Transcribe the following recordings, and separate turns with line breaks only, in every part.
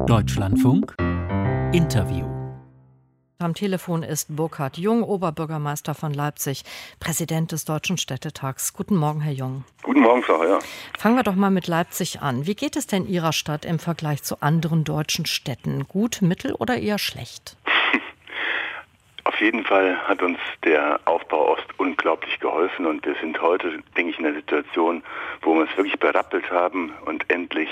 Deutschlandfunk Interview.
Am Telefon ist Burkhard Jung, Oberbürgermeister von Leipzig, Präsident des Deutschen Städtetags. Guten Morgen, Herr Jung.
Guten Morgen, Frau Heuer.
Fangen wir doch mal mit Leipzig an. Wie geht es denn Ihrer Stadt im Vergleich zu anderen deutschen Städten? Gut, mittel oder eher schlecht?
Auf jeden Fall hat uns der Aufbau Ost unglaublich geholfen und wir sind heute, denke ich, in einer Situation, wo wir es wirklich berappelt haben und endlich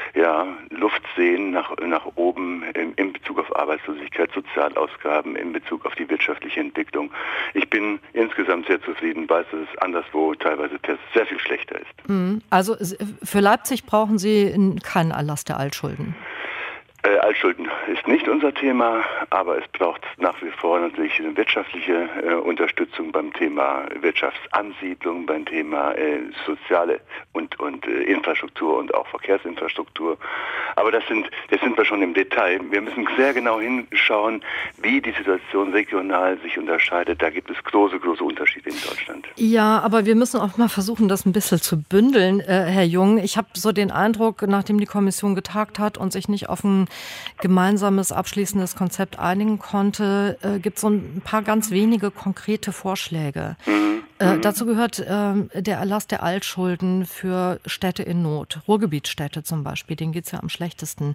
Luft sehen nach oben in Bezug auf Arbeitslosigkeit, Sozialausgaben, in Bezug auf die wirtschaftliche Entwicklung. Ich bin insgesamt sehr zufrieden, weiß, dass es anderswo teilweise sehr viel schlechter ist.
Also für Leipzig brauchen Sie keinen Erlass der Altschulden?
Altschulden ist nicht unser Thema, aber es braucht nach wie vor natürlich eine wirtschaftliche Unterstützung beim Thema Wirtschaftsansiedlung, beim Thema soziale und Infrastruktur und auch Verkehrsinfrastruktur. Aber jetzt sind wir schon im Detail. Wir müssen sehr genau hinschauen, wie die Situation regional sich unterscheidet. Da gibt es große Unterschiede in Deutschland.
Ja, aber wir müssen auch mal versuchen, das ein bisschen zu bündeln, Herr Jung. Ich habe so den Eindruck, nachdem die Kommission getagt hat und sich nicht auf ein gemeinsames abschließendes Konzept einigen konnte, gibt es so ein paar ganz wenige konkrete Vorschläge. Dazu gehört der Erlass der Altschulden für Städte in Not, Ruhrgebietsstädte zum Beispiel, denen geht es ja am schlechtesten.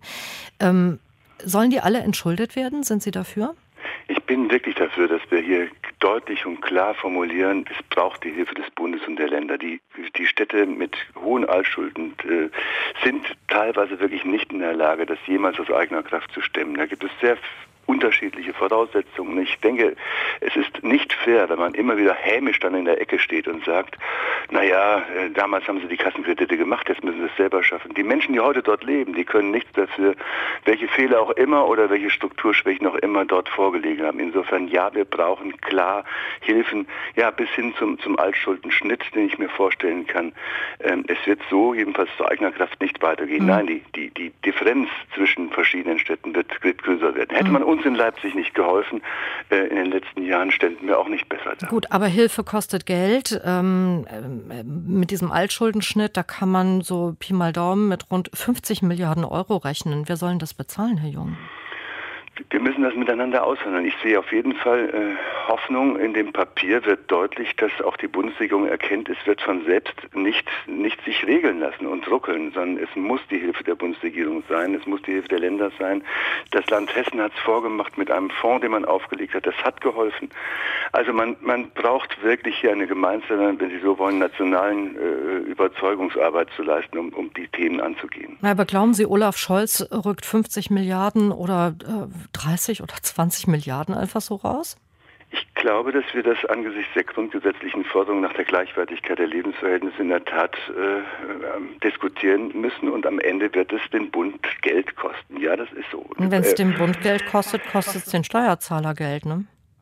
Sollen die alle entschuldet werden? Sind Sie dafür?
Ich bin wirklich dafür, dass wir hier deutlich und klar formulieren, es braucht die Hilfe des Bundes und der Länder. Die Städte mit hohen Altschulden sind teilweise wirklich nicht in der Lage, das jemals aus eigener Kraft zu stemmen. Da gibt es sehr unterschiedliche Voraussetzungen. Ich denke, es ist nicht fair, wenn man immer wieder hämisch dann in der Ecke steht und sagt, damals haben sie die Kassenkredite gemacht, jetzt müssen sie es selber schaffen. Die Menschen, die heute dort leben, die können nichts dafür, welche Fehler auch immer oder welche Strukturschwächen auch immer dort vorgelegen haben. Insofern, wir brauchen klar Hilfen, bis hin zum Altschuldenschnitt, den ich mir vorstellen kann. Es wird so jedenfalls zu eigener Kraft nicht weitergehen. Nein, die Differenz zwischen verschiedenen Städten wird größer werden. Hätte man uns in Leipzig nicht geholfen, in den letzten Jahren ständen wir auch nicht besser da.
Gut, aber Hilfe kostet Geld. Mit diesem Altschuldenschnitt, da kann man so Pi mal Daumen mit rund 50 Milliarden Euro rechnen. Wer soll denn das bezahlen, Herr Jung?
Wir müssen das miteinander aushandeln. Ich sehe auf jeden Fall Hoffnung. In dem Papier wird deutlich, dass auch die Bundesregierung erkennt, es wird von selbst nicht sich regeln lassen und ruckeln, sondern es muss die Hilfe der Bundesregierung sein, es muss die Hilfe der Länder sein. Das Land Hessen hat es vorgemacht mit einem Fonds, den man aufgelegt hat. Das hat geholfen. Also man braucht wirklich hier eine gemeinsame, wenn Sie so wollen, nationalen Überzeugungsarbeit zu leisten, um die Themen anzugehen.
Aber glauben Sie, Olaf Scholz rückt 50 Milliarden oder 30 oder 20 Milliarden einfach so raus?
Ich glaube, dass wir das angesichts der grundgesetzlichen Forderung nach der Gleichwertigkeit der Lebensverhältnisse in der Tat diskutieren müssen und am Ende wird es den Bund Geld kosten. Ja, das ist so.
Und wenn es den Bund Geld kostet, kostet es den Steuerzahler Geld, ne?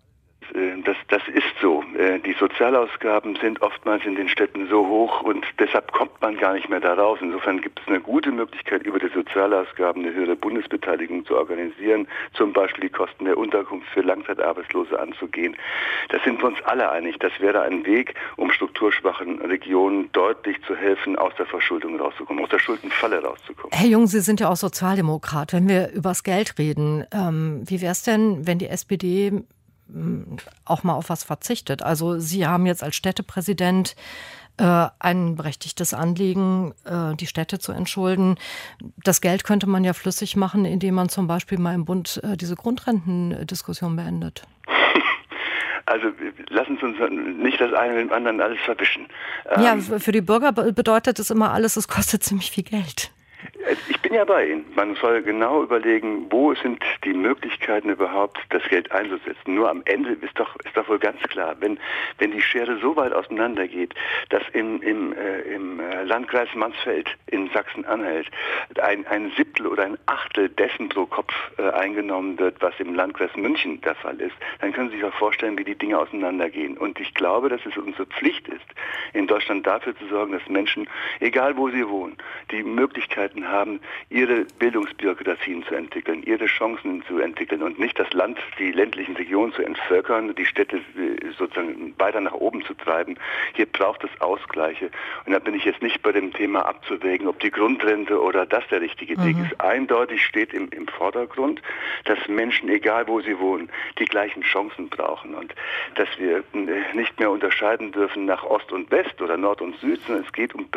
Das ist so. Die Sozialausgaben sind oftmals in den Städten so hoch und deshalb kommt man gar nicht mehr da raus. Insofern gibt es eine gute Möglichkeit, über die Sozialausgaben eine höhere Bundesbeteiligung zu organisieren, zum Beispiel die Kosten der Unterkunft für Langzeitarbeitslose anzugehen. Da sind wir uns alle einig. Das wäre ein Weg, um strukturschwachen Regionen deutlich zu helfen, aus der Verschuldung rauszukommen, aus der Schuldenfalle rauszukommen.
Herr Jung, Sie sind ja auch Sozialdemokrat. Wenn wir übers Geld reden, wie wäre es denn, wenn die SPD auch mal auf was verzichtet? Also Sie haben jetzt als Städtepräsident ein berechtigtes Anliegen, die Städte zu entschulden. Das Geld könnte man ja flüssig machen, indem man zum Beispiel mal im Bund diese Grundrentendiskussion beendet.
Also lassen Sie uns nicht das eine mit dem anderen alles verwischen.
Ja, für die Bürger bedeutet es immer alles, es kostet ziemlich viel Geld.
Ich bin ja bei Ihnen. Man soll genau überlegen, wo sind die Möglichkeiten überhaupt, das Geld einzusetzen. Nur am Ende ist doch wohl ganz klar, wenn die Schere so weit auseinander geht, dass im Landkreis Mansfeld in Sachsen-Anhalt ein Siebtel oder ein Achtel dessen pro Kopf eingenommen wird, was im Landkreis München der Fall ist, dann können Sie sich auch vorstellen, wie die Dinge auseinandergehen. Und ich glaube, dass es unsere Pflicht ist, in Deutschland dafür zu sorgen, dass Menschen, egal wo sie wohnen, die Möglichkeiten haben, haben, ihre Bildungsbürokratien zu entwickeln, ihre Chancen zu entwickeln und nicht das Land, die ländlichen Regionen zu entvölkern, die Städte sozusagen weiter nach oben zu treiben. Hier braucht es Ausgleiche. Und da bin ich jetzt nicht bei dem Thema abzuwägen, ob die Grundrente oder das der richtige Weg ist. Eindeutig steht im Vordergrund, dass Menschen, egal wo sie wohnen, die gleichen Chancen brauchen und dass wir nicht mehr unterscheiden dürfen nach Ost und West oder Nord und Süd, sondern es geht um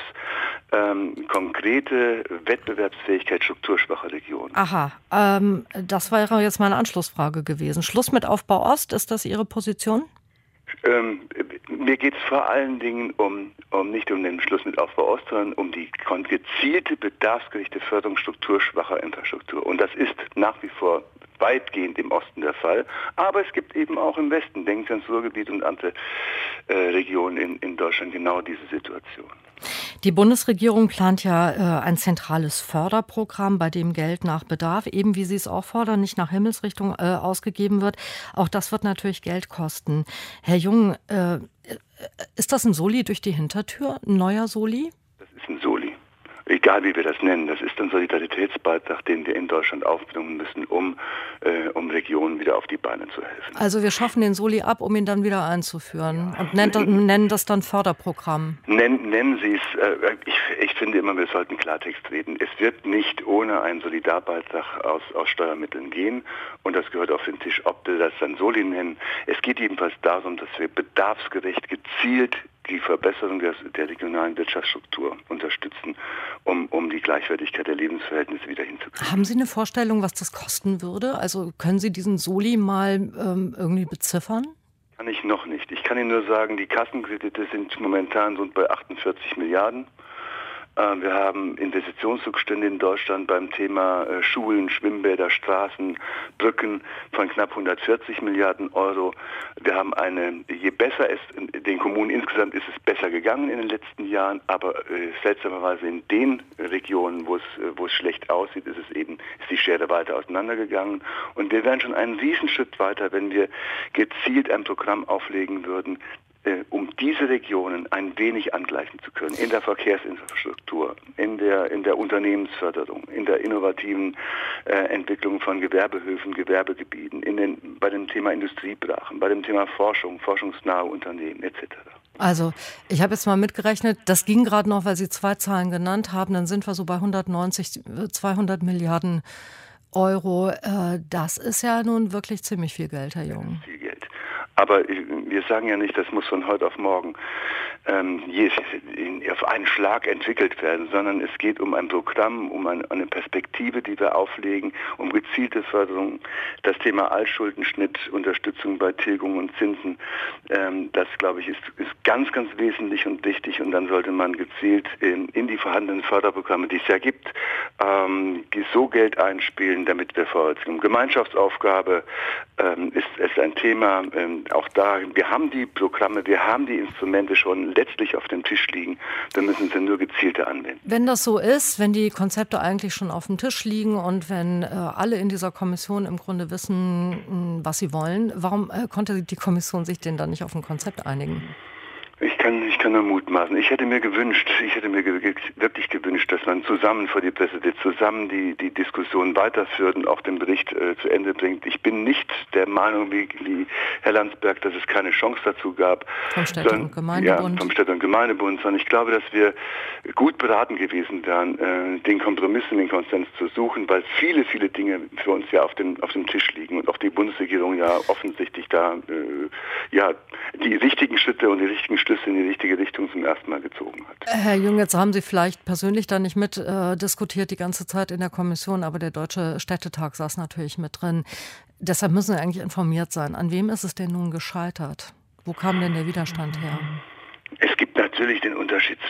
konkrete Wettbewerbsfähigkeit strukturschwacher Regionen.
Aha, das wäre jetzt meine Anschlussfrage gewesen. Schluss mit Aufbau Ost, ist das Ihre Position?
Mir geht es vor allen Dingen nicht um den Schluss mit Aufbau Ost, sondern um die gezielte, bedarfsgerechte Förderung strukturschwacher Infrastruktur. Und das ist nach wie vor weitgehend im Osten der Fall. Aber es gibt eben auch im Westen, denken Sie ans Ruhrgebiet und andere Regionen in Deutschland, genau diese Situation.
Die Bundesregierung plant ja ein zentrales Förderprogramm, bei dem Geld nach Bedarf, eben wie Sie es auch fordern, nicht nach Himmelsrichtung ausgegeben wird. Auch das wird natürlich Geld kosten. Herr Jung, ist das ein Soli durch die Hintertür, ein neuer Soli?
Das ist ein Soli. Egal wie wir das nennen, das ist ein Solidaritätsbeitrag, den wir in Deutschland aufbringen müssen, um Regionen wieder auf die Beine zu helfen.
Also wir schaffen den Soli ab, um ihn dann wieder einzuführen und nennen das dann Förderprogramm.
Nennen Sie es, ich finde immer, wir sollten Klartext reden. Es wird nicht ohne einen Solidarbeitrag aus Steuermitteln gehen und das gehört auf den Tisch, ob wir das dann Soli nennen. Es geht jedenfalls darum, dass wir bedarfsgerecht gezielt die Verbesserung der regionalen Wirtschaftsstruktur unterstützen, um die Gleichwertigkeit der Lebensverhältnisse wieder hinzukriegen.
Haben Sie eine Vorstellung, was das kosten würde? Also können Sie diesen Soli mal irgendwie beziffern?
Kann ich noch nicht. Ich kann Ihnen nur sagen, die Kassenkredite sind momentan so bei 48 Milliarden. Wir haben Investitionsrückstände in Deutschland beim Thema Schulen, Schwimmbäder, Straßen, Brücken von knapp 140 Milliarden Euro. Wir haben je besser es den Kommunen insgesamt ist es besser gegangen in den letzten Jahren, aber seltsamerweise in den Regionen, wo es schlecht aussieht, ist die Schere weiter auseinandergegangen. Und wir wären schon einen Riesenschritt weiter, wenn wir gezielt ein Programm auflegen würden, um diese Regionen ein wenig angleichen zu können, in der Verkehrsinfrastruktur, in der Unternehmensförderung, in der innovativen Entwicklung von Gewerbehöfen, Gewerbegebieten, bei dem Thema Industriebrachen, bei dem Thema Forschung, forschungsnahe Unternehmen etc.
Also ich habe jetzt mal mitgerechnet, das ging gerade noch, weil Sie zwei Zahlen genannt haben, dann sind wir so bei 200 Milliarden Euro. Das ist ja nun wirklich ziemlich viel Geld, Herr Jung.
Viel Geld. Aber wir sagen ja nicht, das muss von heute auf morgen auf einen Schlag entwickelt werden, sondern es geht um ein Programm, um eine Perspektive, die wir auflegen, um gezielte Förderung, das Thema Altschuldenschnitt, Unterstützung bei Tilgung und Zinsen. Das, glaube ich, ist ganz, ganz wesentlich und wichtig und dann sollte man gezielt in die vorhandenen Förderprogramme, die es ja gibt, so Geld einspielen, damit wir vorwärts kommen. Gemeinschaftsaufgabe ist ein Thema, auch da, wir haben die Programme, wir haben die Instrumente schon letztlich auf dem Tisch liegen, dann müssen sie nur gezielter anwenden.
Wenn das so ist, wenn die Konzepte eigentlich schon auf dem Tisch liegen und wenn alle in dieser Kommission im Grunde wissen, was sie wollen, warum konnte die Kommission sich denn dann nicht auf ein Konzept einigen?
Ich kann nur mutmaßen. Ich hätte mir wirklich gewünscht, dass man zusammen vor die Presse tritt, zusammen die Diskussion weiterführt und auch den Bericht zu Ende bringt. Ich bin nicht der Meinung, wie Herr Landsberg, dass es keine Chance dazu gab.
Vom Städte- und Gemeindebund.
Ja, vom Städte- und Gemeindebund, sondern ich glaube, dass wir gut beraten gewesen wären, den Kompromiss und den Konsens zu suchen, weil viele, viele Dinge für uns ja auf dem Tisch liegen und auch die Bundesregierung ja offensichtlich da die richtigen Schritte und die richtigen Schlüsse in die richtige Richtung zum ersten Mal gezogen hat.
Herr Jung, jetzt haben Sie vielleicht persönlich da nicht mit diskutiert die ganze Zeit in der Kommission, aber der Deutsche Städtetag saß natürlich mit drin. Deshalb müssen Sie eigentlich informiert sein. An wem ist es denn nun gescheitert? Wo kam denn der Widerstand her?
Es gibt natürlich den Unterschied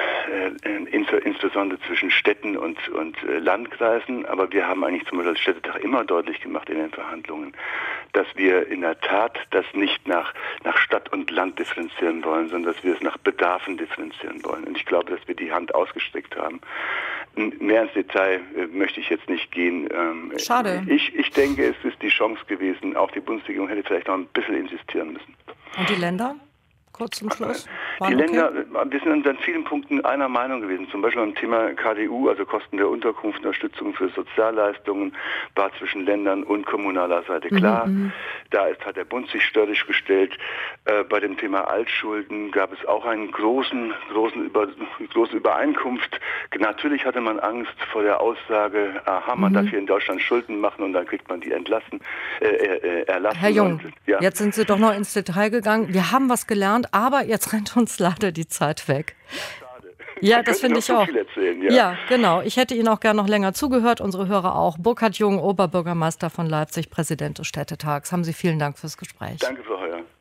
insbesondere zwischen Städten und Landkreisen, aber wir haben eigentlich zum Beispiel als Städtetag immer deutlich gemacht in den Verhandlungen, dass wir in der Tat das nicht nach Stadt und Land differenzieren wollen, sondern dass wir es nach Bedarfen differenzieren wollen. Und ich glaube, dass wir die Hand ausgestreckt haben. Mehr ins Detail möchte ich jetzt nicht gehen.
Schade.
Ich denke, es ist die Chance gewesen, auch die Bundesregierung hätte vielleicht noch ein bisschen insistieren müssen.
Und die Länder? Kurz zum Schluss. waren
die Länder, wir sind an vielen Punkten einer Meinung gewesen. Zum Beispiel beim Thema KDU, also Kosten der Unterkunft, Unterstützung für Sozialleistungen, war zwischen Ländern und kommunaler Seite klar. Da hat der Bund sich störrisch gestellt. Bei dem Thema Altschulden gab es auch eine große Übereinkunft. Natürlich hatte man Angst vor der Aussage, man darf hier in Deutschland Schulden machen und dann kriegt man die erlassen.
Herr Jung, jetzt sind Sie doch noch ins Detail gegangen. Wir haben was gelernt, aber jetzt rennt uns leider die Zeit weg. Ja, das finde ich auch. Ja, genau. Ich hätte Ihnen auch gerne noch länger zugehört, unsere Hörer auch. Burkhard Jung, Oberbürgermeister von Leipzig, Präsident des Städtetags. Haben Sie vielen Dank fürs Gespräch.
Danke, Frau Heuer.